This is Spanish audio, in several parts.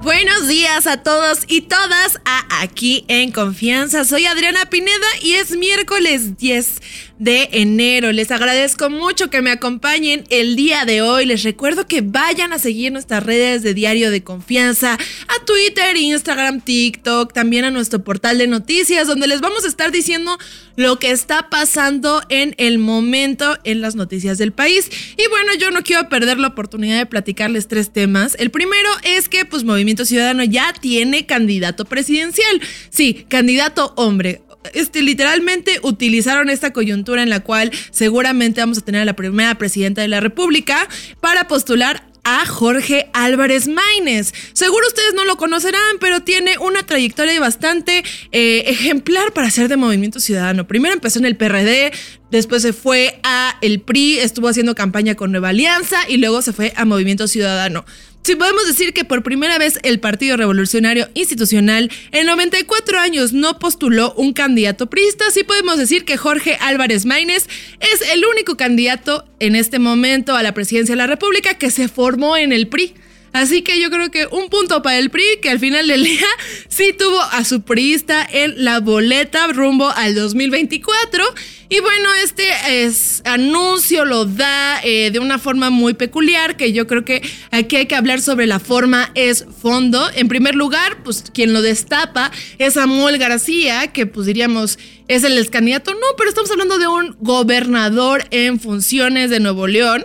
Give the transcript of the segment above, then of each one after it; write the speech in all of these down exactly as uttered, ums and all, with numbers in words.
Buenos días a todos y todas a Aquí en Confianza. Soy Adriana Pineda y es miércoles diez de enero. Les agradezco mucho que me acompañen el día de hoy. Les recuerdo que vayan a seguir nuestras redes de Diario de Confianza, a Twitter, Instagram, TikTok, también a nuestro portal de noticias, donde les vamos a estar diciendo lo que está pasando en el momento en las noticias del país. Y bueno, yo no quiero perder la oportunidad de platicarles tres temas. El primero es que pues Movimiento Ciudadano ya tiene candidato presidencial. Sí, candidato hombre. Este, literalmente utilizaron esta coyuntura en la cual seguramente vamos a tener a la primera presidenta de la República para postular a Jorge Álvarez Maínez. Seguro ustedes no lo conocerán, pero tiene una trayectoria bastante eh, ejemplar para ser de Movimiento Ciudadano. Primero empezó en el P R D, después se fue a el P R I, estuvo haciendo campaña con Nueva Alianza y luego se fue a Movimiento Ciudadano. Sí, podemos decir que por primera vez el Partido Revolucionario Institucional en noventa y cuatro años no postuló un candidato priista. Sí podemos decir que Jorge Álvarez Maínez es el único candidato en este momento a la presidencia de la República que se formó en el P R I. Así que yo creo que un punto para el P R I, que al final del día sí tuvo a su priista en la boleta rumbo al dos mil veinticuatro. Y bueno, este es, anuncio lo da eh, de una forma muy peculiar, que yo creo que aquí hay que hablar sobre la forma es fondo. En primer lugar, pues quien lo destapa es Samuel García, que pues diríamos es el ex candidato. No, pero estamos hablando de un gobernador en funciones de Nuevo León.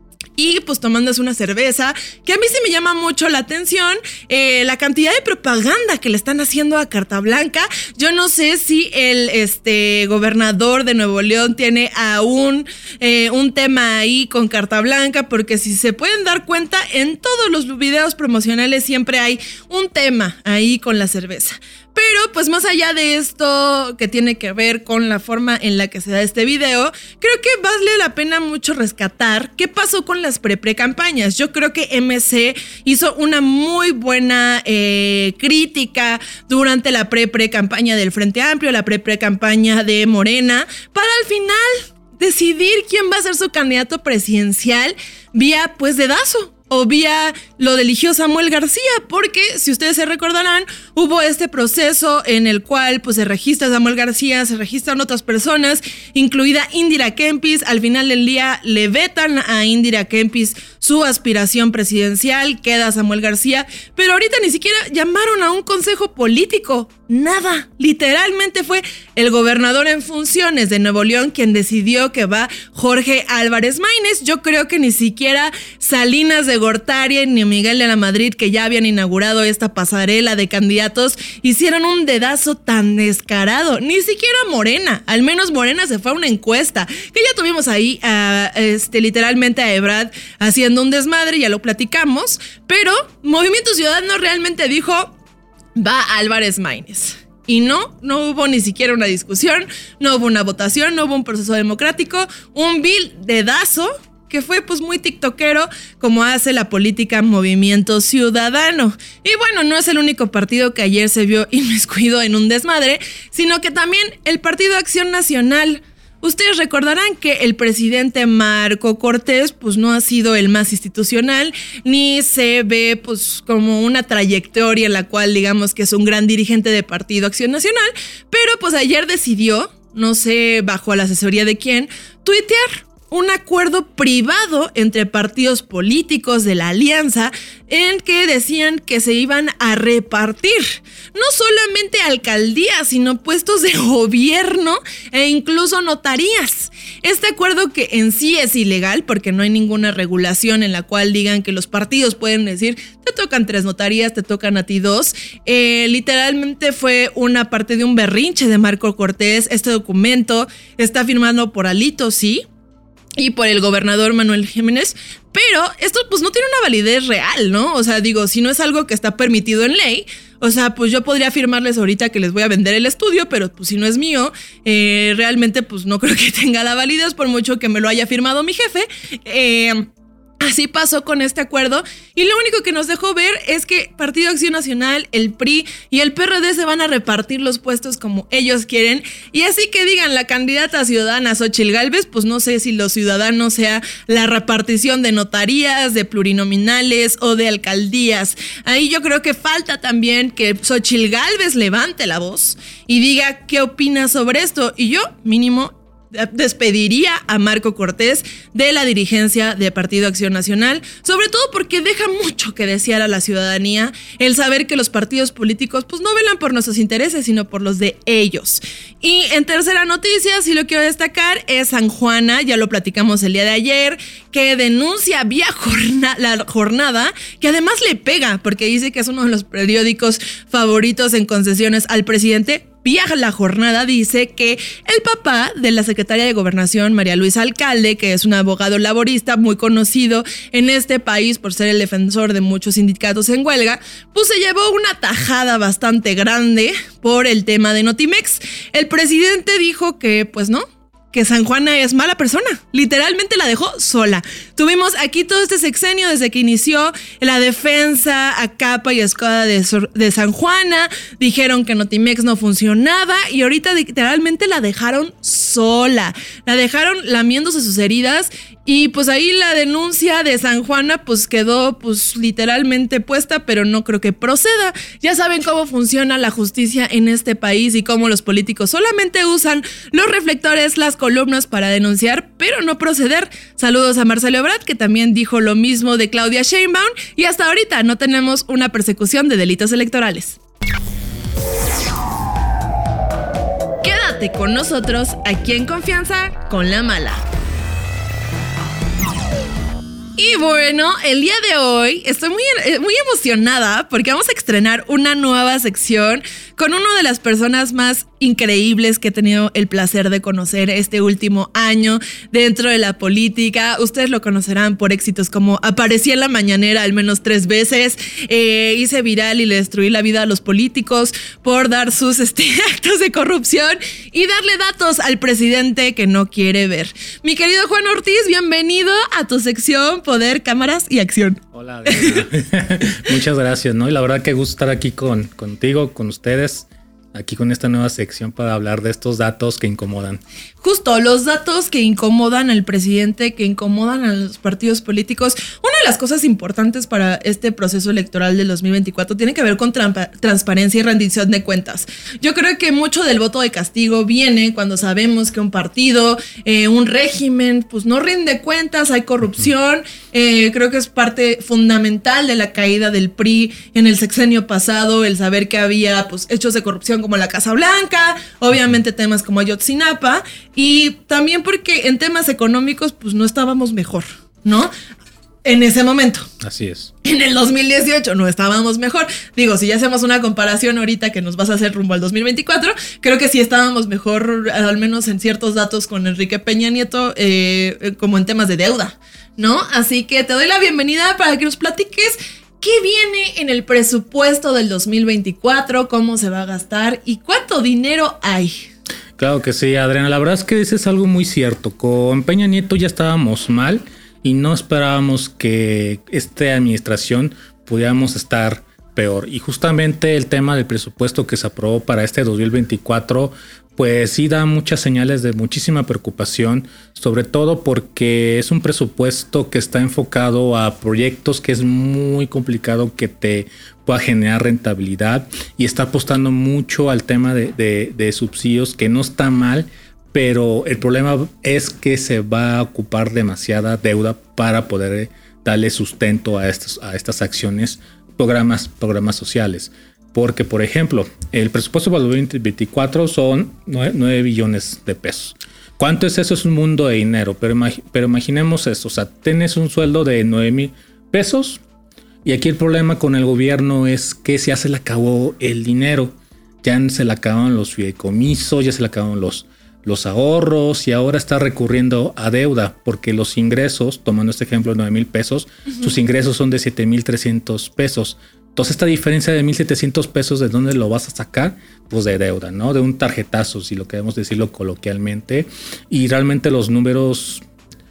Y pues tomándose una cerveza, que a mí sí me llama mucho la atención, eh, la cantidad de propaganda que le están haciendo a Carta Blanca. Yo no sé si el este, gobernador de Nuevo León tiene aún eh, un tema ahí con Carta Blanca, porque si se pueden dar cuenta, en todos los videos promocionales siempre hay un tema ahí con la cerveza. Pero pues más allá de esto que tiene que ver con la forma en la que se da este video, creo que vale la pena mucho rescatar qué pasó con las pre-pre-campañas. Yo creo que M C hizo una muy buena eh, crítica durante la pre-pre-campaña del Frente Amplio, la pre-pre-campaña de Morena, para al final decidir quién va a ser su candidato presidencial vía pues dedazo. O vía lo eligió Samuel García, porque si ustedes se recordarán, hubo este proceso en el cual pues se registra Samuel García, se registran otras personas, incluida Indira Kempis. Al final del día le vetan a Indira Kempis su aspiración presidencial, queda Samuel García, pero ahorita ni siquiera llamaron a un consejo político, nada. Literalmente fue el gobernador en funciones de Nuevo León quien decidió que va Jorge Álvarez Maínez. Yo creo que ni siquiera Salinas de Gortari ni Miguel de la Madrid, que ya habían inaugurado esta pasarela de candidatos, hicieron un dedazo tan descarado. Ni siquiera Morena, al menos Morena se fue a una encuesta, que ya tuvimos ahí a, este, literalmente a Ebrard haciendo un desmadre, ya lo platicamos, pero Movimiento Ciudadano realmente dijo, va Álvarez Maínez. Y no, no hubo ni siquiera una discusión, no hubo una votación, no hubo un proceso democrático, un vil dedazo que fue pues muy tiktokero como hace la política Movimiento Ciudadano. Y bueno, no es el único partido que ayer se vio inmiscuido en un desmadre, sino que también el Partido Acción Nacional. Ustedes recordarán que el presidente Marco Cortés pues no ha sido el más institucional, ni se ve pues como una trayectoria en la cual digamos que es un gran dirigente de Partido Acción Nacional, pero pues ayer decidió, no sé bajo la asesoría de quién, tuitear un acuerdo privado entre partidos políticos de la alianza en que decían que se iban a repartir no solamente alcaldías, sino puestos de gobierno e incluso notarías. Este acuerdo, que en sí es ilegal porque no hay ninguna regulación en la cual digan que los partidos pueden decir te tocan tres notarías, te tocan a ti dos, eh, literalmente fue una parte de un berrinche de Marco Cortés. Este documento está firmado por Alito, sí, y por el gobernador Manuel Jiménez, pero esto pues no tiene una validez real, ¿no? O sea, digo, si no es algo que está permitido en ley, o sea, pues yo podría afirmarles ahorita que les voy a vender el estudio, pero pues si no es mío, eh, realmente pues no creo que tenga la validez por mucho que me lo haya firmado mi jefe. Eh... Así pasó con este acuerdo y lo único que nos dejó ver es que Partido Acción Nacional, el P R I y el P R D se van a repartir los puestos como ellos quieren y así que digan la candidata ciudadana Xóchitl Gálvez, pues no sé si los ciudadanos sea la repartición de notarías, de plurinominales o de alcaldías. Ahí yo creo que falta también que Xóchitl Gálvez levante la voz y diga qué opina sobre esto y yo mínimo despediría a Marco Cortés de la dirigencia de Partido Acción Nacional, sobre todo porque deja mucho que desear a la ciudadanía el saber que los partidos políticos pues no velan por nuestros intereses, sino por los de ellos. Y en tercera noticia, si lo quiero destacar, es San Juana, ya lo platicamos el día de ayer, que denuncia vía jornada, la jornada, que además le pega, porque dice que es uno de los periódicos favoritos en concesiones al presidente. Vía La Jornada dice que el papá de la secretaria de Gobernación, María Luisa Alcalde, que es un abogado laborista muy conocido en este país por ser el defensor de muchos sindicatos en huelga, pues se llevó una tajada bastante grande por el tema de Notimex. El presidente dijo que, pues no, que San Juana es mala persona, literalmente la dejó sola. Tuvimos aquí todo este sexenio desde que inició la defensa a capa y espada de, de San Juana, dijeron que Notimex no funcionaba y ahorita literalmente la dejaron sola, la dejaron lamiéndose sus heridas y pues ahí la denuncia de San Juana pues quedó pues literalmente puesta, pero no creo que proceda. Ya saben cómo funciona la justicia en este país y cómo los políticos solamente usan los reflectores, las columnas para denunciar, pero no proceder. Saludos a Marcelo Ebrard, que también dijo lo mismo de Claudia Sheinbaum, y hasta ahorita no tenemos una persecución de delitos electorales. Quédate con nosotros aquí en Confianza con la Mala. Y bueno, el día de hoy estoy muy, muy emocionada porque vamos a estrenar una nueva sección con una de las personas más increíbles que he tenido el placer de conocer este último año dentro de la política. Ustedes lo conocerán por éxitos como aparecí en la mañanera al menos tres veces, eh, hice viral y le destruí la vida a los políticos por dar sus este, actos de corrupción y darle datos al presidente que no quiere ver. Mi querido Juan Ortiz, bienvenido a tu sección Poder, Cámaras y Acción. Hola, muchas gracias, ¿no? Y la verdad que gusto estar aquí con, contigo, con ustedes, aquí con esta nueva sección para hablar de estos datos que incomodan. Justo, los datos que incomodan al presidente, que incomodan a los partidos políticos. Una de las cosas importantes para este proceso electoral del dos mil veinticuatro tiene que ver con trampa, transparencia y rendición de cuentas. Yo creo que mucho del voto de castigo viene cuando sabemos que un partido, eh, un régimen, pues no rinde cuentas, hay corrupción. Eh, creo que es parte fundamental de la caída del P R I en el sexenio pasado, el saber que había pues hechos de corrupción como la Casa Blanca, obviamente temas como Ayotzinapa, y también porque en temas económicos pues no estábamos mejor, ¿no? En ese momento. Así es. En el dos mil dieciocho no estábamos mejor. Digo, si ya hacemos una comparación ahorita que nos vas a hacer rumbo al dos mil veinticuatro, creo que sí estábamos mejor, al menos en ciertos datos con Enrique Peña Nieto, eh, como en temas de deuda, ¿no? Así que te doy la bienvenida para que nos platiques qué viene en el presupuesto del dos mil veinticuatro, cómo se va a gastar y cuánto dinero hay. Claro que sí, Adriana. La verdad es que dices algo muy cierto. Con Peña Nieto ya estábamos mal y no esperábamos que esta administración pudiéramos estar peor. Y justamente el tema del presupuesto que se aprobó para este dos mil veinticuatro, pues sí da muchas señales de muchísima preocupación, sobre todo porque es un presupuesto que está enfocado a proyectos que es muy complicado que te pueda generar rentabilidad y está apostando mucho al tema de, de, de subsidios, que no está mal, pero el problema es que se va a ocupar demasiada deuda para poder darle sustento a, estos, a estas acciones, programas, programas sociales. Porque, por ejemplo, el presupuesto para el dos mil veinticuatro son nueve billones de pesos. ¿Cuánto es eso? Es un mundo de dinero, pero, imag- pero imaginemos esto. O sea, tienes un sueldo de nueve mil pesos y aquí el problema con el gobierno es que ya se le acabó el dinero. Ya se le acabaron los fideicomisos, ya se le acabaron los, los ahorros y ahora está recurriendo a deuda porque los ingresos, tomando este ejemplo de nueve mil pesos, uh-huh. sus ingresos son de siete mil trescientos pesos. Entonces esta diferencia de mil setecientos pesos, ¿de dónde lo vas a sacar? Pues de deuda, ¿no? De un tarjetazo, si lo queremos decirlo coloquialmente. Y realmente los números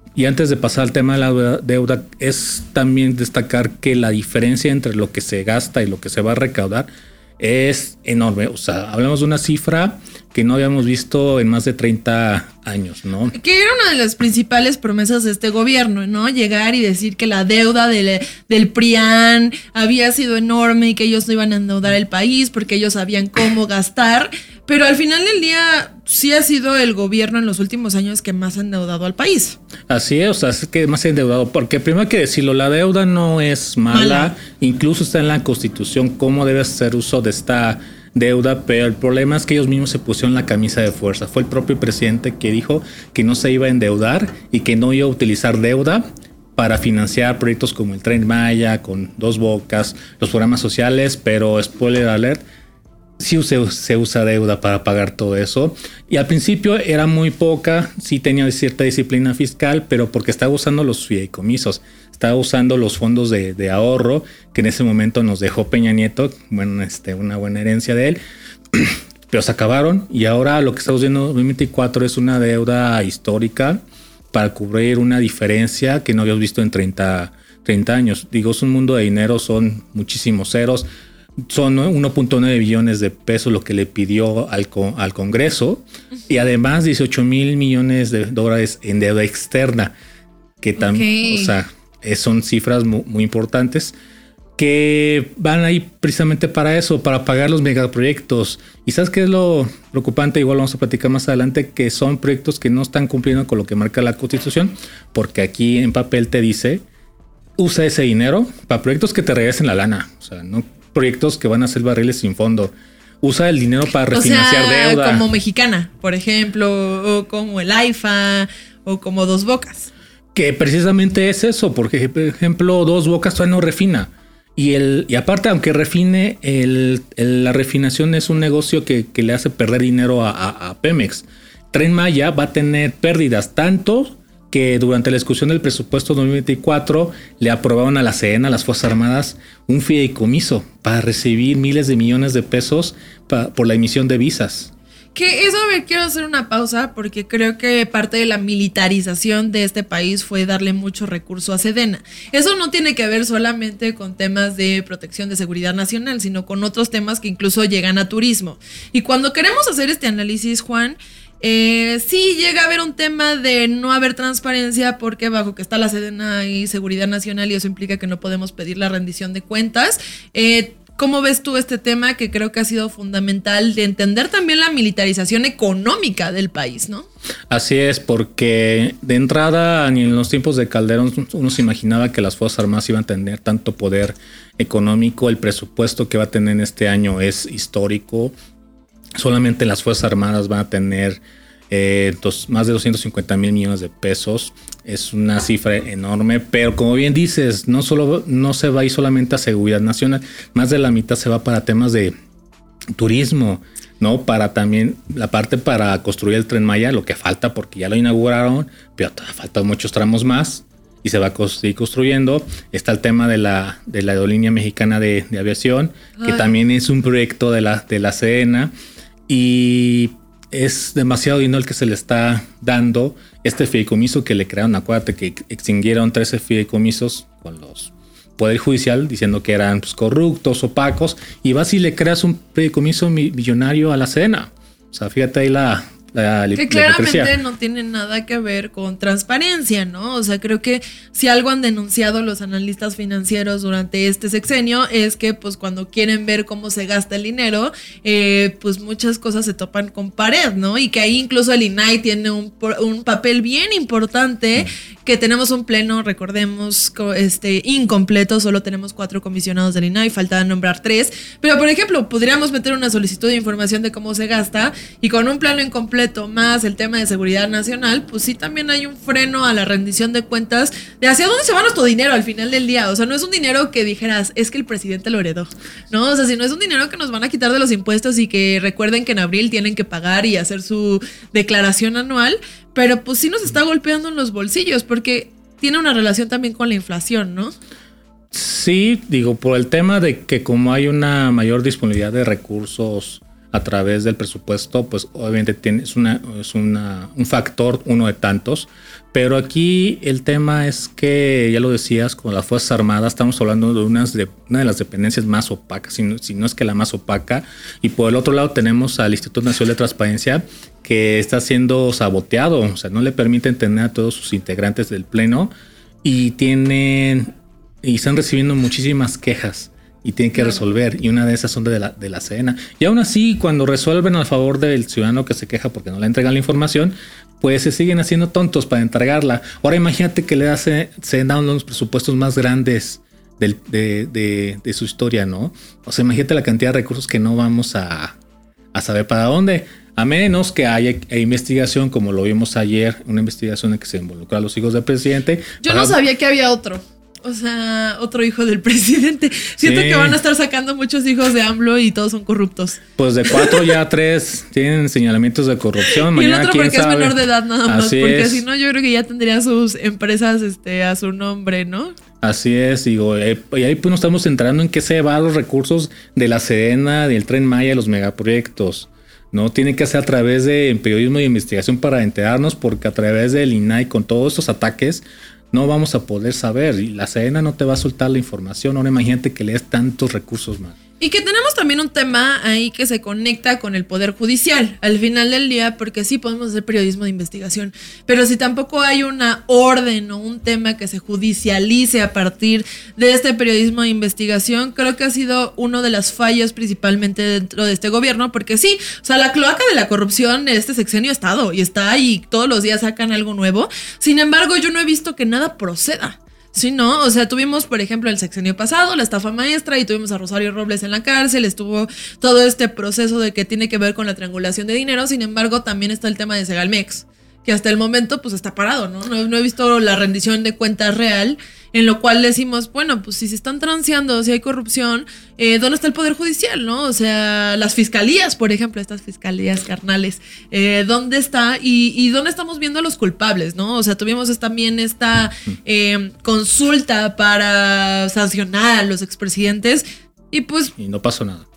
Y antes de pasar al tema de la deuda, es también destacar que la diferencia entre lo que se gasta y lo que se va a recaudar es enorme. O sea, hablamos de una cifra que no habíamos visto en más de treinta años, ¿no? Que era una de las principales promesas de este gobierno, ¿no? Llegar y decir que la deuda del, del PRIAN había sido enorme y que ellos no iban a endeudar el país porque ellos sabían cómo gastar. Pero al final del día sí ha sido el gobierno en los últimos años que más ha endeudado al país. Así es, o sea, es que más endeudado, porque primero hay que decirlo, la deuda no es mala, mala. Incluso está en la Constitución cómo debe hacer uso de esta deuda, pero el problema es que ellos mismos se pusieron la camisa de fuerza. Fue el propio presidente que dijo que no se iba a endeudar y que no iba a utilizar deuda para financiar proyectos como el Tren Maya, con Dos Bocas, los programas sociales, pero spoiler alert, sí se, se usa deuda para pagar todo eso. Y al principio era muy poca, sí tenía cierta disciplina fiscal, pero porque estaba usando los fideicomisos, estaba usando los fondos de, de ahorro que en ese momento nos dejó Peña Nieto, bueno, este, una buena herencia de él, pero se acabaron y ahora lo que estamos viendo en dos mil veinticuatro es una deuda histórica para cubrir una diferencia que no habíamos visto en treinta años. Digo, es un mundo de dinero, son muchísimos ceros. Son uno punto nueve billones de pesos lo que le pidió al, al Congreso y además dieciocho mil millones de dólares en deuda externa, que también, okay. O sea, son cifras muy, muy importantes que van ahí precisamente para eso, para pagar los megaproyectos. Y ¿sabes qué es lo preocupante? Igual vamos a platicar más adelante, que son proyectos que no están cumpliendo con lo que marca la Constitución, porque aquí en papel te dice, usa ese dinero para proyectos que te regresen la lana, o sea, no proyectos que van a ser barriles sin fondo. Usa el dinero para refinanciar, o sea, deuda. Como Mexicana, por ejemplo, o como el AIFA, o como Dos Bocas. Que precisamente es eso, porque por ejemplo, Dos Bocas todavía no refina. Y, el, y aparte, aunque refine, el, el, la refinación es un negocio que, que le hace perder dinero a, a, a Pemex. Tren Maya va a tener pérdidas tanto que durante la discusión del presupuesto dos mil veinticuatro le aprobaron a la Sedena, a las Fuerzas Armadas, un fideicomiso para recibir miles de millones de pesos pa, por la emisión de visas. Que eso me quiero hacer una pausa porque creo que parte de la militarización de este país fue darle mucho recurso a Sedena. Eso no tiene que ver solamente con temas de protección de seguridad nacional, sino con otros temas que incluso llegan a turismo. Y cuando queremos hacer este análisis, Juan, Eh, sí llega a haber un tema de no haber transparencia porque bajo que está la Sedena y Seguridad Nacional y eso implica que no podemos pedir la rendición de cuentas. Eh, ¿Cómo ves tú este tema que creo que ha sido fundamental de entender también la militarización económica del país, ¿no? Así es, porque de entrada ni en los tiempos de Calderón uno se imaginaba que las Fuerzas Armadas iban a tener tanto poder económico. El presupuesto que va a tener este año es histórico. Solamente las Fuerzas Armadas van a tener eh, dos, más de doscientos cincuenta mil millones de pesos. Es una cifra enorme, pero como bien dices, no, solo, no se va a ir solamente a seguridad nacional. Más de la mitad se va para temas de turismo, ¿no? Para también la parte para construir el Tren Maya, lo que falta porque ya lo inauguraron, pero todavía faltan muchos tramos más y se va a seguir construyendo. Está el tema de la, de la aerolínea mexicana de, de aviación, que Ay. también es un proyecto de la, de la Sedena. Y es demasiado dinero el que se le está dando. Este fideicomiso que le crearon, acuérdate que extinguieron trece fideicomisos con los Poder Judicial diciendo que eran pues, corruptos, opacos. Y vas y le creas un fideicomiso millonario a la Sedena. O sea, fíjate ahí la... La, que claramente no tiene nada que ver con transparencia, ¿no? O sea, creo que si algo han denunciado los analistas financieros durante este sexenio es que pues cuando quieren ver cómo se gasta el dinero, eh, pues muchas cosas se topan con pared, ¿no? Y que ahí incluso el I N A I tiene un, un papel bien importante, que tenemos un pleno, recordemos, este incompleto, solo tenemos cuatro comisionados del I N A I, falta nombrar tres, pero por ejemplo, podríamos meter una solicitud de información de cómo se gasta y con un plano incompleto más el tema de seguridad nacional, pues sí también hay un freno a la rendición de cuentas de hacia dónde se va nuestro dinero al final del día. O sea, no es un dinero que dijeras, es que el presidente lo heredó, ¿no? O sea, si no es un dinero que nos van a quitar de los impuestos y que recuerden que en abril tienen que pagar y hacer su declaración anual, pero pues sí nos está golpeando en los bolsillos porque tiene una relación también con la inflación, ¿no? Sí, digo, por el tema de que como hay una mayor disponibilidad de recursos a través del presupuesto, pues obviamente tiene, es, una, es una, un factor, uno de tantos. Pero aquí el tema es que, ya lo decías, con las Fuerzas Armadas estamos hablando de, unas de una de las dependencias más opacas, si no, si no es que la más opaca. Y por el otro lado tenemos al Instituto Nacional de Transparencia, que está siendo saboteado, o sea, no le permiten tener a todos sus integrantes del Pleno y tienen y están recibiendo muchísimas quejas y tienen que resolver, y una de esas son de la, de la Sedena. Y aún así, cuando resuelven a favor del ciudadano que se queja porque no le entregan la información, pues se siguen haciendo tontos para entregarla. Ahora imagínate que le hace Sedena uno de los presupuestos más grandes del, de, de, de su historia, ¿no? O sea, imagínate la cantidad de recursos que no vamos a, a saber para dónde. A menos que haya investigación, como lo vimos ayer, una investigación en que se involucra a los hijos del presidente. Yo para... no sabía que había otro. O sea, otro hijo del presidente. Siento sí. que van a estar sacando muchos hijos de AMLO y todos son corruptos. Pues de cuatro ya tres tienen señalamientos de corrupción. Y el Mañana, otro porque sabe? es menor de edad nada más. Así porque es. si no, yo creo que ya tendría sus empresas este, a su nombre, ¿no? Así es, digo, eh, y ahí pues nos estamos enterando en qué se van los recursos de la Sedena, del Tren Maya, los megaproyectos. No tiene que ser a través de periodismo de investigación para enterarnos, porque a través del I N A I con todos estos ataques no vamos a poder saber, y la Sedena no te va a soltar la información. Ahora imagínate que lees tantos recursos más. Y que tenemos también un tema ahí que se conecta con el Poder Judicial al final del día, porque sí podemos hacer periodismo de investigación, pero si tampoco hay una orden o un tema que se judicialice a partir de este periodismo de investigación, creo que ha sido uno de las fallas principalmente dentro de este gobierno, porque sí, o sea, la cloaca de la corrupción en este sexenio ha estado y está ahí, todos los días sacan algo nuevo. Sin embargo, yo no he visto que nada proceda. Sí, ¿no? O sea, tuvimos, por ejemplo, el sexenio pasado, la estafa maestra, y tuvimos a Rosario Robles en la cárcel, estuvo todo este proceso de que tiene que ver con la triangulación de dinero. Sin embargo, también está el tema de Segalmex, que hasta el momento pues está parado, ¿no? No, no he visto la rendición de cuentas real, en lo cual decimos, bueno, pues si se están transeando, si hay corrupción, eh, ¿dónde está el Poder Judicial, no? O sea, las fiscalías, por ejemplo, estas fiscalías carnales, eh, ¿dónde está? Y, y ¿dónde estamos viendo a los culpables, no? O sea, tuvimos también esta eh, consulta para sancionar a los expresidentes y pues... Y no pasó nada.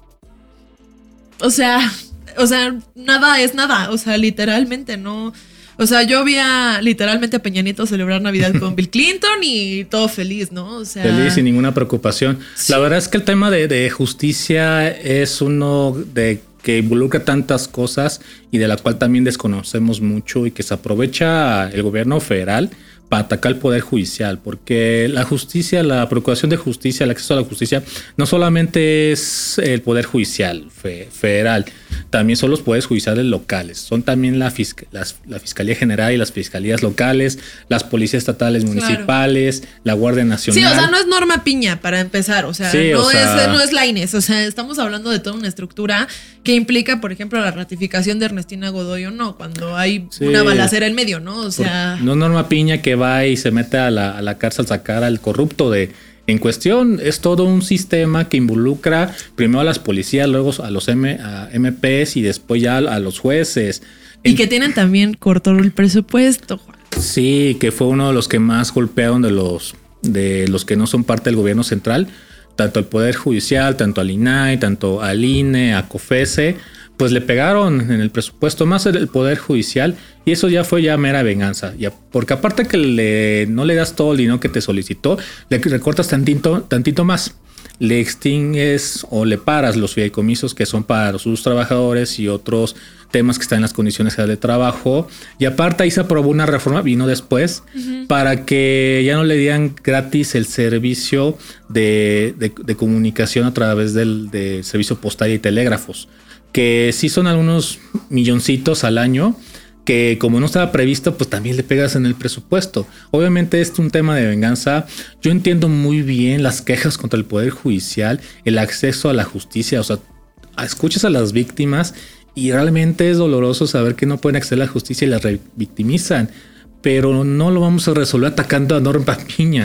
O sea, o sea, nada es nada, o sea, literalmente, no... O sea, yo vi a, literalmente a Peña Nieto celebrar Navidad con Bill Clinton y todo feliz, ¿no? O sea, feliz, sin ninguna preocupación. Sí. La verdad es que el tema de, de justicia es uno de que involucra tantas cosas y de la cual también desconocemos mucho, y que se aprovecha el gobierno federal para atacar el Poder Judicial, porque la justicia, la procuración de justicia, el acceso a la justicia, no solamente es el Poder Judicial fe, federal, también son los poderes judiciales locales, son también la, fisc las, la Fiscalía General y las Fiscalías locales, las policías estatales municipales, claro. La Guardia Nacional. Sí, o sea, no es Norma Piña para empezar, o sea, sí, no, o sea... Es, no es la Inés, o sea, estamos hablando de toda una estructura que implica, por ejemplo, la ratificación de Ernestina Godoy o no, cuando hay sí. una balacera en medio, ¿no? O sea... Por, no Norma Piña que va y se mete a la, a la cárcel a sacar al corrupto de... En cuestión, es todo un sistema que involucra primero a las policías, luego a los M, a M Ps y después ya a los jueces. Y en, que tienen también corto el presupuesto, Juan. Sí, que fue uno de los que más golpearon de los, de los que no son parte del gobierno central. Tanto al Poder Judicial, tanto al I N A I, tanto al I N E, a COFESE, pues le pegaron en el presupuesto más el Poder Judicial, y eso ya fue ya mera venganza, ya, porque aparte que le, no le das todo el dinero que te solicitó, le recortas tantito, tantito más, le extingues o le paras los fideicomisos que son para sus trabajadores y otros temas que están en las condiciones de trabajo, y aparte ahí se aprobó una reforma, vino después, uh-huh. para que ya no le dieran gratis el servicio de, de, de comunicación a través del de servicio postal y telégrafos, que sí son algunos milloncitos al año, que como no estaba previsto, pues también le pegas en el presupuesto. Obviamente es un tema de venganza. Yo entiendo muy bien las quejas contra el Poder Judicial, el acceso a la justicia, o sea, escuchas a las víctimas y realmente es doloroso saber que no pueden acceder a la justicia y las revictimizan, pero no lo vamos a resolver atacando a Norma Piña.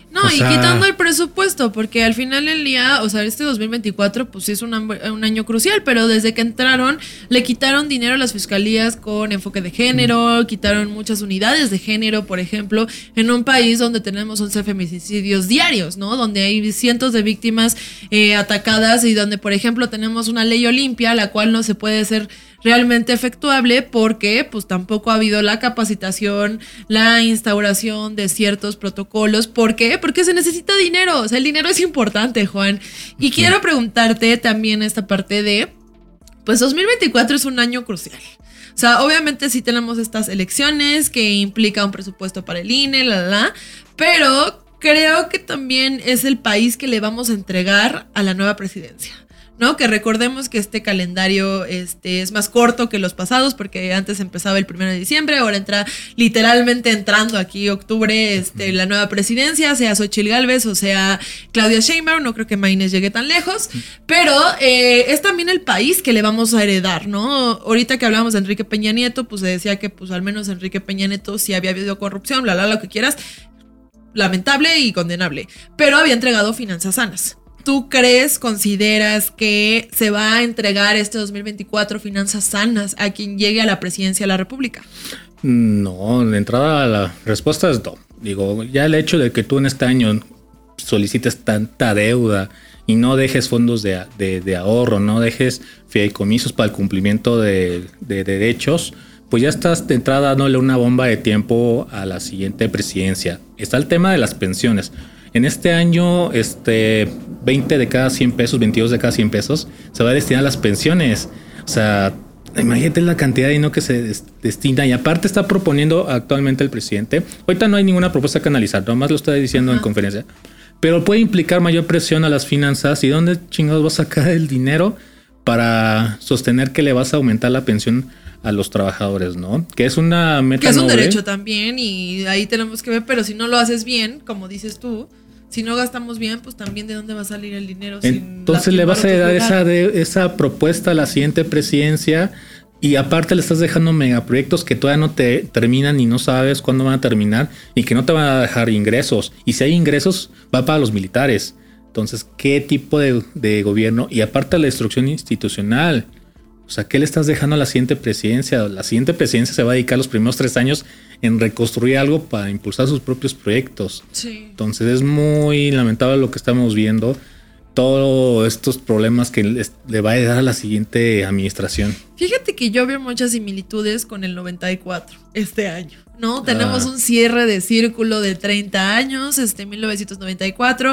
No, o y sea, quitando el presupuesto, porque al final del día, o sea, este dos mil veinticuatro pues sí es un, un año crucial, pero desde que entraron le quitaron dinero a las fiscalías con enfoque de género, mm. quitaron muchas unidades de género, por ejemplo, en un país donde tenemos once feminicidios diarios, ¿no? Donde hay cientos de víctimas eh, atacadas y donde, por ejemplo, tenemos una ley Olimpia, la cual no se puede ser realmente efectuable porque pues tampoco ha habido la capacitación, la instauración de ciertos protocolos. ¿Por qué? Porque se necesita dinero, o sea, el dinero es importante, Juan. Y quiero preguntarte también esta parte de, pues dos mil veinticuatro es un año crucial. O sea, obviamente sí tenemos estas elecciones que implica un presupuesto para el I N E, la, la, la, pero creo que también es el país que le vamos a entregar a la nueva presidencia, ¿no? Que recordemos que este calendario este, es más corto que los pasados, porque antes empezaba el primero de diciembre, ahora entra literalmente entrando aquí octubre este, la nueva presidencia, sea Xochitl Gálvez o sea Claudia Sheinbaum, no creo que Maynes llegue tan lejos, pero eh, es también el país que le vamos a heredar, ¿no? Ahorita que hablábamos de Enrique Peña Nieto, pues se decía que pues al menos Enrique Peña Nieto sí había habido corrupción, bla, bla, lo que quieras, lamentable y condenable, pero había entregado finanzas sanas. ¿Tú crees, consideras que se va a entregar este dos mil veinticuatro finanzas sanas a quien llegue a la presidencia de la República? No, de entrada la respuesta es no. Digo, ya el hecho de que tú en este año solicites tanta deuda y no dejes fondos de, de, de ahorro, no dejes fideicomisos para el cumplimiento de, de derechos, pues ya estás de entrada dándole una bomba de tiempo a la siguiente presidencia. Está el tema de las pensiones. En este año, este, veinte de cada cien pesos, veintidós de cada cien pesos, se va a destinar a las pensiones. O sea, imagínate la cantidad de dinero que se destina. Y aparte está proponiendo actualmente el presidente. Ahorita no hay ninguna propuesta que analizar, nomás lo está diciendo uh-huh. en conferencia. Pero puede implicar mayor presión a las finanzas. ¿Y dónde chingados vas a sacar el dinero para sostener que le vas a aumentar la pensión a los trabajadores, ¿no? Que es una meta que es un noble. Derecho también y ahí tenemos que ver, pero si no lo haces bien, como dices tú, si no gastamos bien, pues también de dónde va a salir el dinero. Entonces sin le vas a dar esa, de, esa propuesta a la siguiente presidencia y aparte le estás dejando megaproyectos que todavía no te terminan y no sabes cuándo van a terminar y que no te van a dejar ingresos. Y si hay ingresos, va para los militares. Entonces, ¿qué tipo de, de gobierno? Y aparte la destrucción institucional. O sea, ¿qué le estás dejando a la siguiente presidencia? La siguiente presidencia se va a dedicar los primeros tres años en reconstruir algo para impulsar sus propios proyectos. Sí. Entonces es muy lamentable lo que estamos viendo. Todos estos problemas que le, le va a dar a la siguiente administración. Fíjate que yo veo muchas similitudes con el noventa y cuatro este año, ¿no? Ah. Tenemos un cierre de círculo de treinta años, este mil novecientos noventa y cuatro.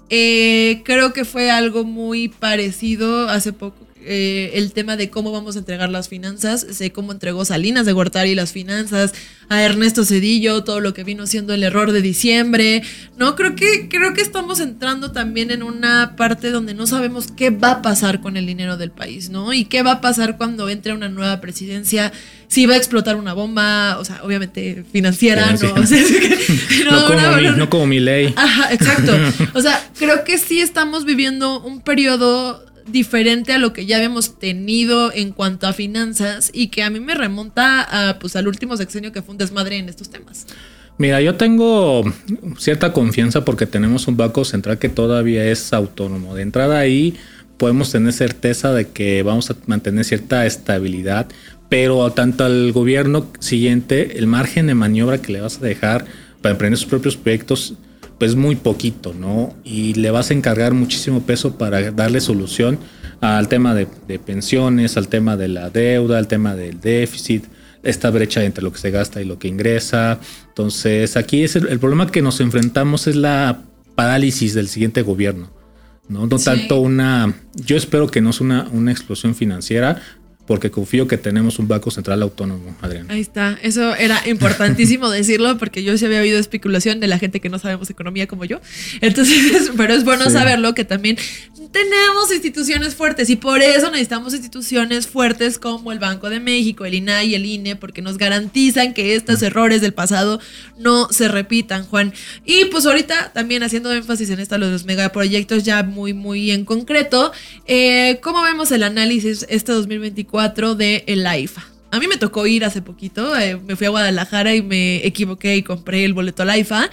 Eh, creo que fue algo muy parecido hace poco. Eh, el tema de cómo vamos a entregar las finanzas, sé cómo entregó Salinas de Gortari las finanzas, a Ernesto Zedillo, todo lo que vino siendo el error de diciembre, no, creo que, creo que estamos entrando también en una parte donde no sabemos qué va a pasar con el dinero del país, ¿no? Y qué va a pasar cuando entre una nueva presidencia, si va a explotar una bomba, o sea, obviamente financiera, financiera. ¿no? O sea, que, no, no, como una, mi, una, no como mi ley. Ajá, exacto. O sea, creo que sí estamos viviendo un periodo diferente a lo que ya habíamos tenido en cuanto a finanzas y que a mí me remonta a, pues, al último sexenio que fue un desmadre en estos temas. Mira, yo tengo cierta confianza porque tenemos un Banco Central que todavía es autónomo. De entrada ahí podemos tener certeza de que vamos a mantener cierta estabilidad, pero tanto al gobierno siguiente, el margen de maniobra que le vas a dejar para emprender sus propios proyectos pues muy poquito, ¿no? Y le vas a encargar muchísimo peso para darle solución al tema de, de pensiones, al tema de la deuda, al tema del déficit, esta brecha entre lo que se gasta y lo que ingresa. Entonces, aquí es el, el problema que nos enfrentamos es la parálisis del siguiente gobierno, ¿no? No sí. tanto una... Yo espero que no sea una, una explosión financiera, porque confío que tenemos un Banco Central autónomo, Adrián. Ahí está, eso era importantísimo decirlo, porque yo sí había habido especulación de la gente que no sabemos economía como yo. Entonces, pero es bueno sí. saberlo, que también tenemos instituciones fuertes y por eso necesitamos instituciones fuertes como el Banco de México, el I N A I y el I N E, porque nos garantizan que estos errores del pasado no se repitan, Juan. Y pues ahorita también haciendo énfasis en esto, los megaproyectos ya muy, muy en concreto, eh, ¿cómo vemos el análisis este dos mil veinticuatro de el AIFA? A mí me tocó ir hace poquito, eh, me fui a Guadalajara y me equivoqué y compré el boleto al AIFA.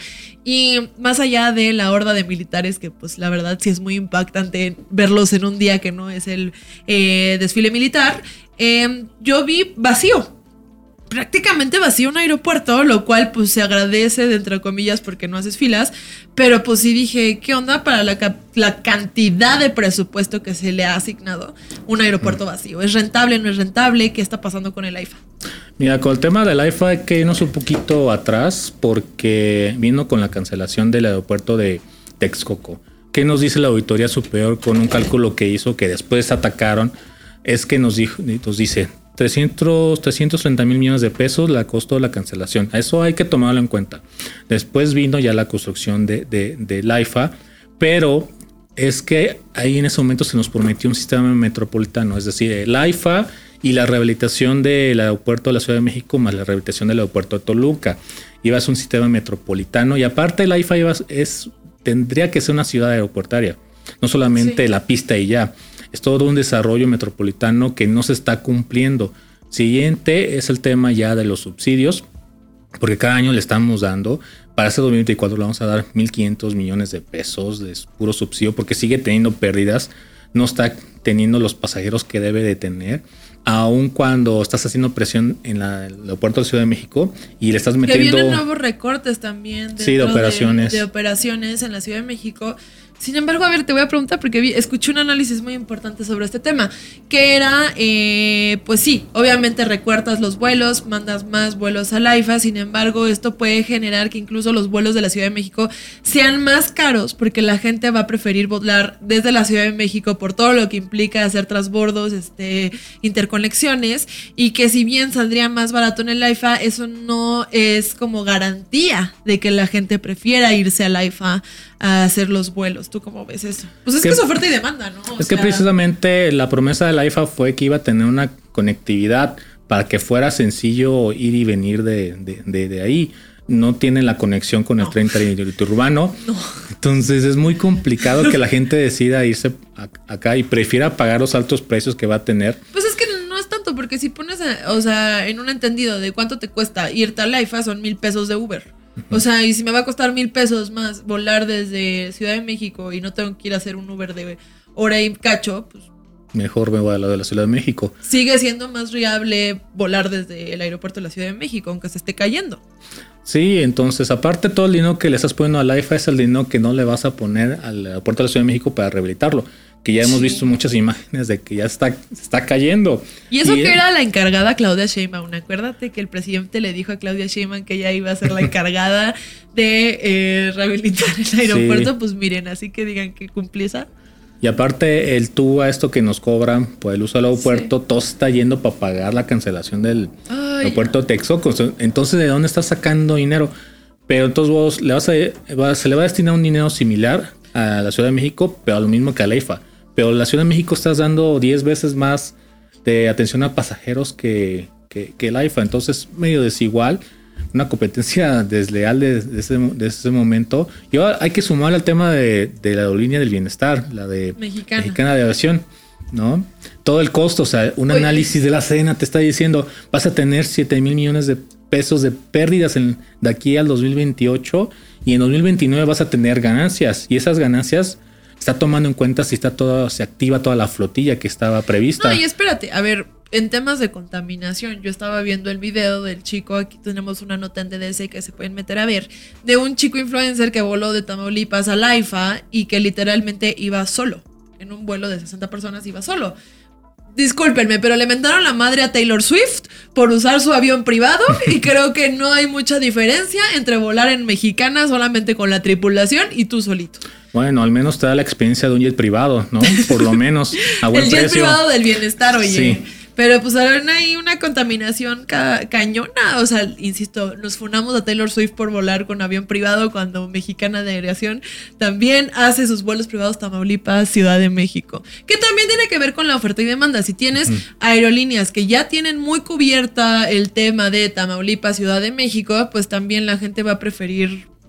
Y más allá de la horda de militares, que pues la verdad sí es muy impactante verlos en un día que no es el eh, desfile militar, eh, yo vi vacío. Prácticamente vacío un aeropuerto, lo cual pues se agradece de entre comillas porque no haces filas, pero pues sí dije, ¿qué onda para la, la cantidad de presupuesto que se le ha asignado un aeropuerto vacío? ¿Es rentable, no es rentable? ¿Qué está pasando con el AIFA? Mira, con el tema del AIFA hay que irnos un poquito atrás porque vino con la cancelación del aeropuerto de Texcoco. ¿Qué nos dice la Auditoría Superior con un cálculo que hizo que después atacaron? Es que nos, dijo, nos dice trescientos, trescientos treinta mil millones de pesos la costó la cancelación. Eso hay que tomarlo en cuenta. Después vino ya la construcción de, de, del AIFA, pero es que ahí en ese momento se nos prometió un sistema metropolitano, es decir, el AIFA y la rehabilitación del aeropuerto de la Ciudad de México más la rehabilitación del aeropuerto de Toluca. Iba a ser un sistema metropolitano y aparte el AIFA iba, es, tendría que ser una ciudad aeroportaria, no solamente sí. la pista y ya. Es todo un desarrollo metropolitano que no se está cumpliendo. Siguiente es el tema ya de los subsidios, porque cada año le estamos dando, para este dos mil veinticuatro le vamos a dar mil quinientos millones de pesos de puro subsidio, porque sigue teniendo pérdidas, no está teniendo los pasajeros que debe de tener, aun cuando estás haciendo presión en la, el aeropuerto de la Ciudad de México y le estás metiendo... Que vienen nuevos recortes también sí, de operaciones. De, de operaciones en la Ciudad de México. Sin embargo, a ver, te voy a preguntar porque vi, escuché un análisis muy importante sobre este tema, que era, eh, pues sí, obviamente recortas los vuelos, mandas más vuelos al AIFA, sin embargo, esto puede generar que incluso los vuelos de la Ciudad de México sean más caros porque la gente va a preferir volar desde la Ciudad de México por todo lo que implica hacer transbordos, este, interconexiones, y que si bien saldría más barato en el AIFA, eso no es como garantía de que la gente prefiera irse al AIFA a hacer los vuelos. ¿Tú cómo ves eso? Pues es que, que es oferta y demanda, ¿no? O es sea, que precisamente la promesa del AIFA fue que iba a tener una conectividad para que fuera sencillo ir y venir de, de, de, de ahí. No tiene la conexión con el no. tren interurbano. No. Entonces es muy complicado que la gente decida irse a, acá y prefiera pagar los altos precios que va a tener. Pues es que no es tanto, porque si pones, a, o sea, en un entendido de cuánto te cuesta irte al AIFA, son mil pesos de Uber. O sea, y si me va a costar mil pesos más volar desde Ciudad de México y no tengo que ir a hacer un Uber de hora y cacho, pues mejor me voy a la de la Ciudad de México. Sigue siendo más viable volar desde el aeropuerto de la Ciudad de México, aunque se esté cayendo. Sí, entonces aparte todo el dinero que le estás poniendo al AIFA es el dinero que no le vas a poner al aeropuerto de la Ciudad de México para rehabilitarlo. Que ya hemos sí. visto muchas imágenes de que ya está, está cayendo. Y eso y que era la encargada Claudia Sheinbaum. Acuérdate que el presidente le dijo a Claudia Sheinbaum que ella iba a ser la encargada de eh, rehabilitar el aeropuerto. Sí. Pues miren, así que digan que cumplí esa. Y aparte el tubo a esto que nos cobran por el uso del aeropuerto, sí. todo está yendo para pagar la cancelación del Ay, aeropuerto de Texcoco. Entonces, ¿de dónde estás sacando dinero? Pero entonces vos le vas a, se le va a destinar un dinero similar a la Ciudad de México, pero a lo mismo que al AIFA. Pero la Ciudad de México estás dando diez veces más de atención a pasajeros que, que, que el AIFA. Entonces, medio desigual, una competencia desleal de, de, ese, de ese momento. Y ahora hay que sumar al tema de, de la aerolínea del bienestar, la de Mexicana, Mexicana de Aviación, ¿no? Todo el costo, o sea, un Uy. análisis de la Sedena te está diciendo, vas a tener siete mil millones de pesos de pérdidas en, de aquí al dos mil veintiocho y en dos mil veintinueve vas a tener ganancias. Y esas ganancias está tomando en cuenta si está todo, se activa toda la flotilla que estaba prevista. No, y espérate, a ver, en temas de contaminación, yo estaba viendo el video del chico, aquí tenemos una nota en D D C que se pueden meter a ver, de un chico influencer que voló de Tamaulipas al AIFA y que literalmente iba solo, en un vuelo de sesenta personas iba solo. Discúlpenme, pero le mentaron la madre a Taylor Swift por usar su avión privado y creo que no hay mucha diferencia entre volar en Mexicana solamente con la tripulación y tú solito. Bueno, al menos te da la experiencia de un jet privado, ¿no? Por lo menos a buen El precio. jet privado del bienestar, oye. Sí. Pero pues ahora hay una contaminación ca- cañona. O sea, insisto, nos funamos a Taylor Swift por volar con avión privado cuando Mexicana de Aviación también hace sus vuelos privados Tamaulipas, Ciudad de México. Que también tiene que ver con la oferta y demanda. Si tienes uh-huh. aerolíneas que ya tienen muy cubierta el tema de Tamaulipas, Ciudad de México, pues también la gente va a preferir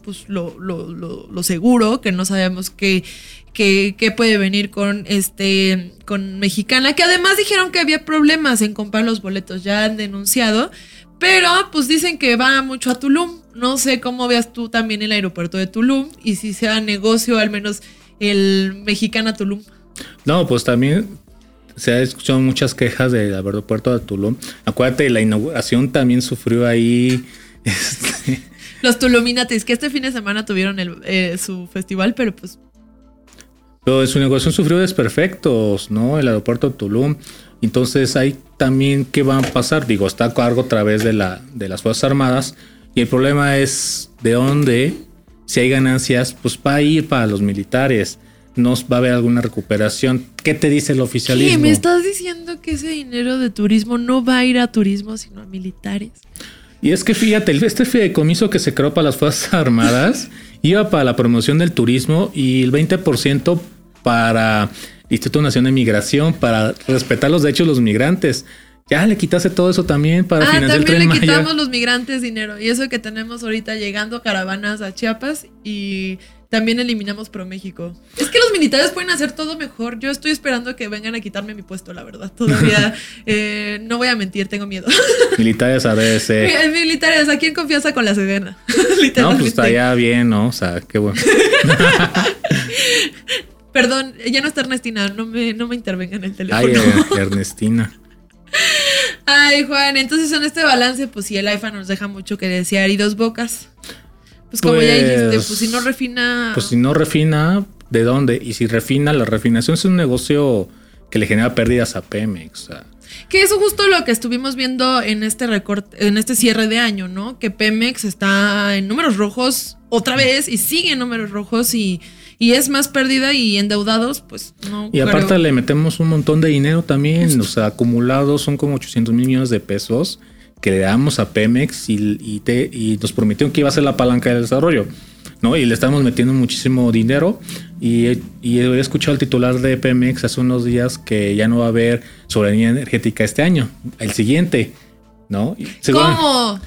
pues lo, lo, lo, lo seguro, que no sabemos qué, qué, qué puede venir con este con Mexicana, que además dijeron que había problemas en comprar los boletos, ya han denunciado, pero pues dicen que va mucho a Tulum. No sé cómo veas tú también el aeropuerto de Tulum y si sea negocio al menos el Mexicana Tulum. No, pues también se ha escuchado muchas quejas del aeropuerto de Tulum. Acuérdate, la inauguración también sufrió ahí. Este... Los Tuluminatis, que este fin de semana tuvieron el, eh, su festival, pero pues. Pero su inauguración sufrió desperfectos, ¿no? El aeropuerto de Tulum. Entonces, ahí también, ¿qué va a pasar? Digo, está a cargo a través de, la, de las Fuerzas Armadas. Y el problema es de dónde, si hay ganancias, pues va a ir para los militares. No va a haber alguna recuperación. ¿Qué te dice el oficialismo? ¿Qué? ¿Me estás diciendo que ese dinero de turismo no va a ir a turismo, sino a militares? Y es que fíjate, este fideicomiso que se creó para las Fuerzas Armadas iba para la promoción del turismo y el veinte por ciento para el Instituto Nacional de Migración, para respetar los derechos de los migrantes. Ya le quitaste todo eso también para ah, financiar el Tren Maya. Maya. También le quitamos los migrantes dinero. Y eso que tenemos ahorita llegando caravanas a Chiapas y también eliminamos ProMéxico. Es que los militares pueden hacer todo mejor. Yo estoy esperando que vengan a quitarme mi puesto, la verdad. Todavía eh, no voy a mentir, tengo miedo. Militares a veces. Militares, aquí en confianza con la Sedena. No, pues está ya bien, ¿no? O sea, qué bueno. Perdón, ya no está Ernestina. No me, no me intervenga en el teléfono. Ay, Ernestina. Ay, Juan, entonces en este balance, pues sí, el AIFA nos deja mucho que desear y Dos Bocas. Pues como pues, ya dijiste, pues si no refina... Pues si no refina, ¿de dónde? Y si refina, la refinación es un negocio que le genera pérdidas a Pemex. O sea. Que eso justo lo que estuvimos viendo en este recorte, en este cierre de año, ¿no? Que Pemex está en números rojos otra vez y sigue en números rojos y... Y es más pérdida y endeudados, pues no. Y aparte creo. Le metemos un montón de dinero también. Justo. O sea, acumulados son como ochocientos mil millones de pesos que le damos a Pemex y, y, te, y nos prometieron que iba a ser la palanca del desarrollo, ¿no? Y le estamos metiendo muchísimo dinero. Y, y he escuchado al titular de Pemex hace unos días que ya no va a haber soberanía energética este año, el siguiente. ¿No? ¿Cómo?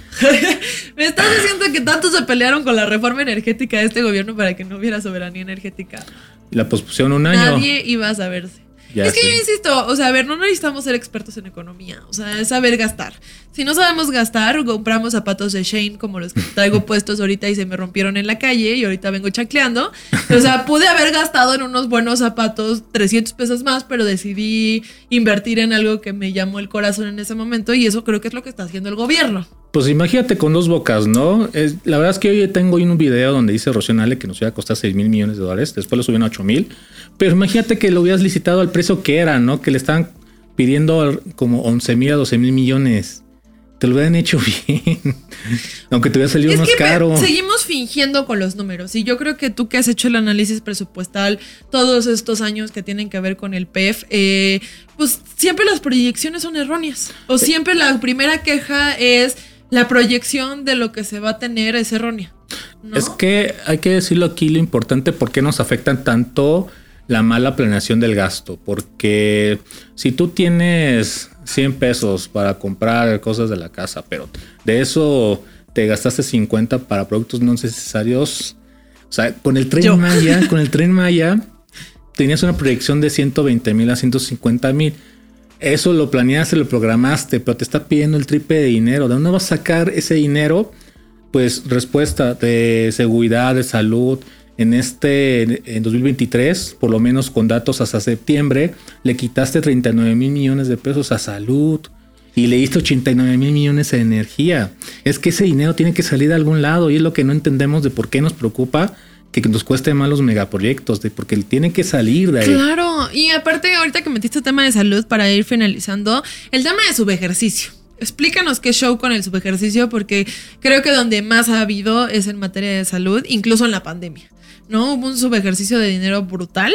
¿Me estás diciendo que tanto se pelearon con la reforma energética de este gobierno para que no hubiera soberanía energética? La pospusieron un año. Nadie iba a saberse. Ya es que sé. Yo insisto, o sea, a ver, no necesitamos ser expertos en economía, o sea, es saber gastar. Si no sabemos gastar, compramos zapatos de Shein como los que traigo puestos ahorita y se me rompieron en la calle y ahorita vengo chacleando. O sea, pude haber gastado en unos buenos zapatos trescientos pesos más, pero decidí invertir en algo que me llamó el corazón en ese momento y eso creo que es lo que está haciendo el gobierno. Pues imagínate con Dos Bocas, ¿no? Es, la verdad es que hoy tengo un video donde dice Rocío Nale que nos iba a costar seis mil millones de dólares, después lo subieron a ocho mil, pero imagínate que lo hubieras licitado al precio que era, ¿no? Que le estaban pidiendo como once mil a doce mil millones. Te lo hubieran hecho bien, aunque te hubiera salido es más que caro. Seguimos fingiendo con los números y yo creo que tú que has hecho el análisis presupuestal todos estos años que tienen que ver con el P E F, eh, pues siempre las proyecciones son erróneas o siempre la primera queja es la proyección de lo que se va a tener es errónea, ¿no? Es que hay que decirlo aquí lo importante, por qué nos afectan tanto la mala planeación del gasto, porque si tú tienes cien pesos para comprar cosas de la casa, pero de eso te gastaste cincuenta para productos no necesarios. O sea, con el Tren Yo. Maya, con el Tren Maya, tenías una proyección de ciento veinte mil a ciento cincuenta mil. Eso lo planeaste, lo programaste, pero te está pidiendo el triple de dinero. ¿De dónde vas a sacar ese dinero? Pues respuesta de seguridad, de salud. En este, en dos mil veintitrés, por lo menos con datos hasta septiembre, le quitaste treinta y nueve mil millones de pesos a salud y le diste ochenta y nueve mil millones a energía. Es que ese dinero tiene que salir de algún lado y es lo que no entendemos de por qué nos preocupa que nos cueste más los megaproyectos, de porque tiene que salir de ahí. Claro, y aparte ahorita que metiste el tema de salud para ir finalizando, el tema de subejercicio. Explícanos qué show con el subejercicio, porque creo que donde más ha habido es en materia de salud, incluso en la pandemia, ¿no? Hubo un subejercicio de dinero brutal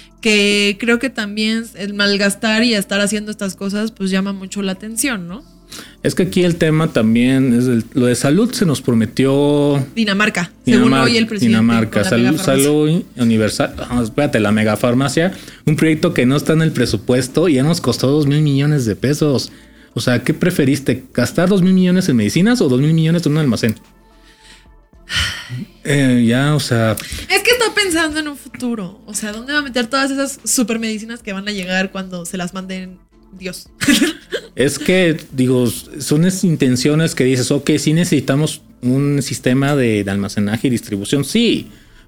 que creo que también el malgastar y estar haciendo estas cosas pues llama mucho la atención, ¿no? Es que aquí el tema también es el, lo de salud se nos prometió Dinamarca, Dinamarca según hoy el presidente. Dinamarca, salud, salud universal. Oh, espérate, la megafarmacia, un proyecto que no está en el presupuesto y ya nos costó dos mil millones de pesos. O sea, ¿qué preferiste? ¿Gastar dos mil millones en medicinas o dos mil millones en un almacén? Eh, ya, o sea... Es que está pensando en un futuro. O sea, ¿dónde va a meter todas esas supermedicinas que van a llegar cuando se las manden Dios? Es que, digo, son esas intenciones que dices, ok, sí necesitamos un sistema de, de almacenaje y distribución, sí.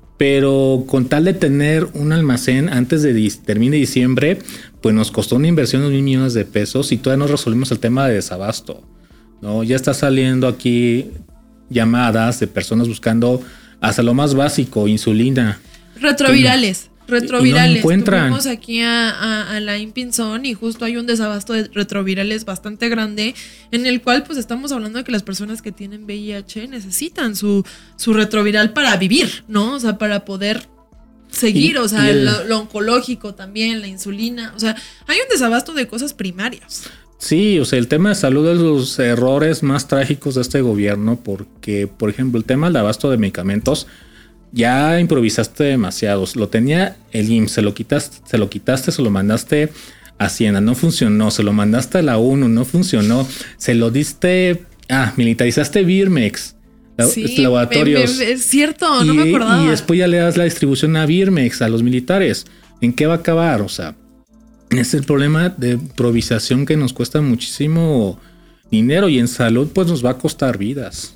Pero con tal de tener un almacén antes de dis- termine diciembre, pues nos costó una inversión de mil millones de pesos y todavía no resolvimos el tema de desabasto, ¿no? Ya está saliendo aquí llamadas de personas buscando hasta lo más básico, insulina. Retrovirales. Retrovirales. Y no encuentran. Tuvimos aquí a, a, a la Impinzón y justo hay un desabasto de retrovirales bastante grande en el cual pues estamos hablando de que las personas que tienen V I H necesitan su, su retroviral para vivir, ¿no? O sea, para poder seguir, Y- o sea, y el- lo, lo oncológico también, la insulina, o sea, hay un desabasto de cosas primarias. Sí, o sea, el tema de salud es los errores más trágicos de este gobierno porque, por ejemplo, el tema del abasto de medicamentos, ya improvisaste demasiado. Lo tenía el I M S S, se lo quitaste, se lo quitaste, se lo mandaste a Hacienda, no funcionó, se lo mandaste a la ONU, no funcionó, se lo diste, ah, militarizaste Birmex, la- Sí, laboratorios. me- me- es cierto, no y, me acordaba. y después ya le das la distribución a Birmex, a los militares. ¿En qué va a acabar? O sea, es el problema de improvisación que nos cuesta muchísimo dinero y en salud pues nos va a costar vidas.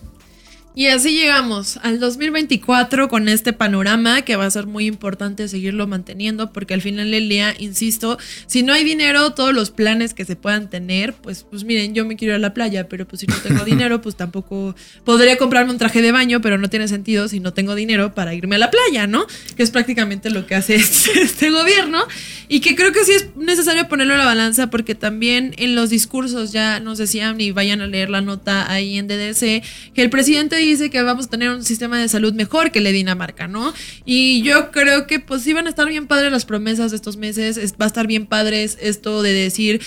Y así llegamos al dos mil veinticuatro con este panorama que va a ser muy importante seguirlo manteniendo porque al final del día, insisto, si no hay dinero, todos los planes que se puedan tener, pues, pues miren, yo me quiero ir a la playa, pero pues si no tengo dinero, pues tampoco podría comprarme un traje de baño, pero no tiene sentido si no tengo dinero para irme a la playa, ¿no? Que es prácticamente lo que hace este, este gobierno y que creo que sí es necesario ponerlo a la balanza porque también en los discursos ya nos decían y vayan a leer la nota ahí en D D C que el presidente dice que vamos a tener un sistema de salud mejor que el de Dinamarca, ¿no? Y yo creo que pues sí van a estar bien padres las promesas de estos meses, es, va a estar bien padres esto de decir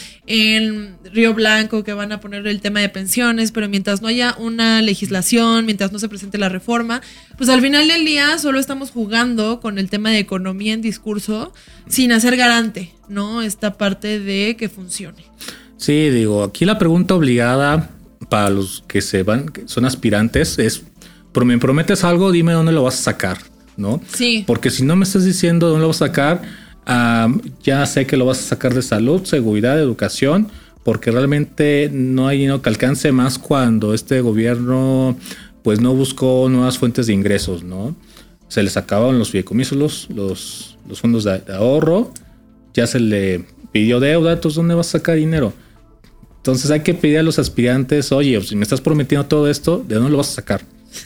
en Río Blanco que van a poner el tema de pensiones, pero mientras no haya una legislación, mientras no se presente la reforma, pues al final del día solo estamos jugando con el tema de economía en discurso sin hacer garante, ¿no? Esta parte de que funcione. Sí, digo, aquí la pregunta obligada para los que se van, que son aspirantes, es: me prometes algo, dime dónde lo vas a sacar, ¿no? Sí. Porque si no me estás diciendo dónde lo vas a sacar, um, ya sé que lo vas a sacar de salud, seguridad, educación, porque realmente no hay dinero que alcance más cuando este gobierno pues no buscó nuevas fuentes de ingresos, ¿no? Se les acabaron los fideicomisos, los, los, los fondos de, de ahorro, ya se le pidió deuda, entonces ¿dónde vas a sacar dinero? Entonces hay que pedir a los aspirantes, oye, si me estás prometiendo todo esto, ¿de dónde lo vas a sacar?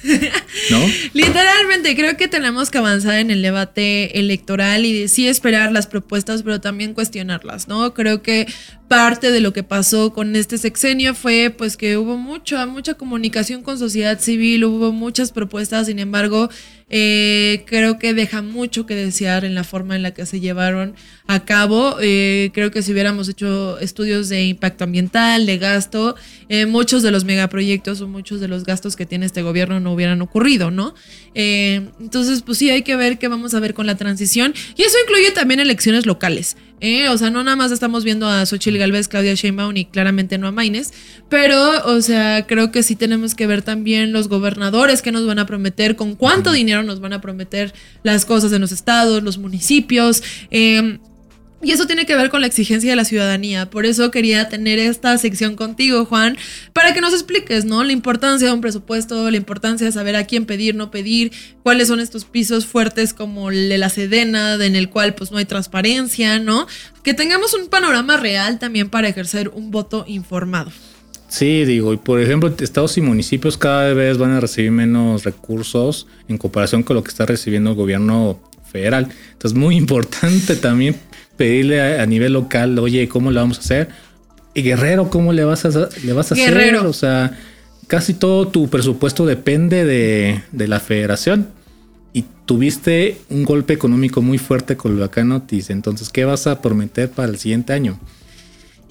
¿No? Literalmente, creo que tenemos que avanzar en el debate electoral y de sí esperar las propuestas, pero también cuestionarlas, ¿no? Creo que parte de lo que pasó con este sexenio fue pues que hubo mucha, mucha comunicación con sociedad civil, hubo muchas propuestas, sin embargo, eh, creo que deja mucho que desear en la forma en la que se llevaron a cabo. Eh, creo que si hubiéramos hecho estudios de impacto ambiental, de gasto, eh, muchos de los megaproyectos o muchos de los gastos que tiene este gobierno no hubieran ocurrido, ¿no? Eh, entonces, pues sí, hay que ver qué vamos a ver con la transición. Y eso incluye también elecciones locales. ¿eh? O sea, no nada más estamos viendo a Xochitl Gálvez, Claudia Sheinbaum y claramente no a Maynes, pero, o sea, creo que sí tenemos que ver también los gobernadores que nos van a prometer, con cuánto dinero nos van a prometer las cosas en los estados, los municipios. Eh, Y eso tiene que ver con la exigencia de la ciudadanía. Por eso quería tener esta sección contigo, Juan, para que nos expliques, ¿no? La importancia de un presupuesto, la importancia de saber a quién pedir, no pedir, cuáles son estos pisos fuertes como el de la Sedena, en el cual pues no hay transparencia, ¿no? Que tengamos un panorama real también para ejercer un voto informado. Sí, digo, y por ejemplo, estados y municipios cada vez van a recibir menos recursos en comparación con lo que está recibiendo el gobierno federal. Entonces, muy importante también pedirle a, a nivel local, oye, ¿cómo le vamos a hacer? Y Guerrero, ¿cómo le vas a, le vas a Guerrero. hacer? O sea, casi todo tu presupuesto depende de, de la federación. Y tuviste un golpe económico muy fuerte con el huracán Otis. Entonces, ¿qué vas a prometer para el siguiente año?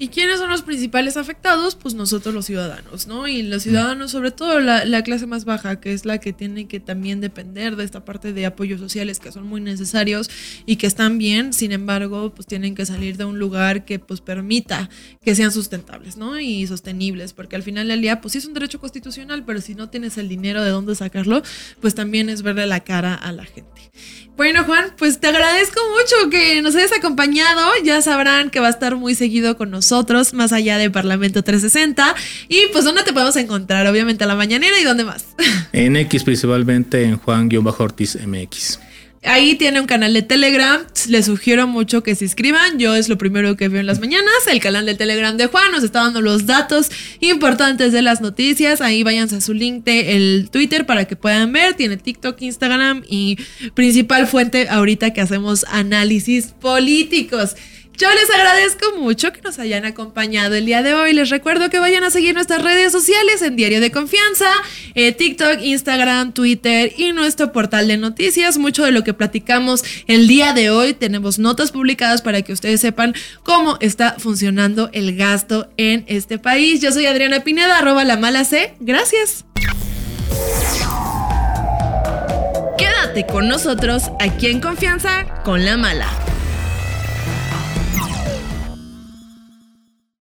¿Y quiénes son los principales afectados? Pues nosotros los ciudadanos, ¿no? Y los ciudadanos, sobre todo la, la clase más baja, que es la que tiene que también depender de esta parte de apoyos sociales que son muy necesarios y que están bien, sin embargo, pues tienen que salir de un lugar que pues permita que sean sustentables, ¿no? Y sostenibles, porque al final del día, pues sí es un derecho constitucional, pero si no tienes el dinero de dónde sacarlo, pues también es verle la cara a la gente. Bueno, Juan, pues te agradezco mucho que nos hayas acompañado. Ya sabrán que va a estar muy seguido con nosotros, más allá de Parlamento trescientos sesenta. Y pues, ¿dónde te podemos encontrar? Obviamente a La Mañanera, ¿y dónde más? En X, principalmente en Juan-Ortiz M X. Ahí tiene un canal de Telegram, les sugiero mucho que se inscriban, yo es lo primero que veo en las mañanas, el canal de Telegram de Juan nos está dando los datos importantes de las noticias, ahí váyanse a su link de el Twitter para que puedan ver, tiene TikTok, Instagram y principal fuente ahorita que hacemos análisis políticos. Yo les agradezco mucho que nos hayan acompañado el día de hoy. Les recuerdo que vayan a seguir nuestras redes sociales en Diario de Confianza, eh, TikTok, Instagram, Twitter y nuestro portal de noticias. Mucho de lo que platicamos el día de hoy tenemos notas publicadas para que ustedes sepan cómo está funcionando el gasto en este país. Yo soy Adriana Pineda, arroba la mala C. Gracias. Quédate con nosotros aquí en Confianza con la Mala.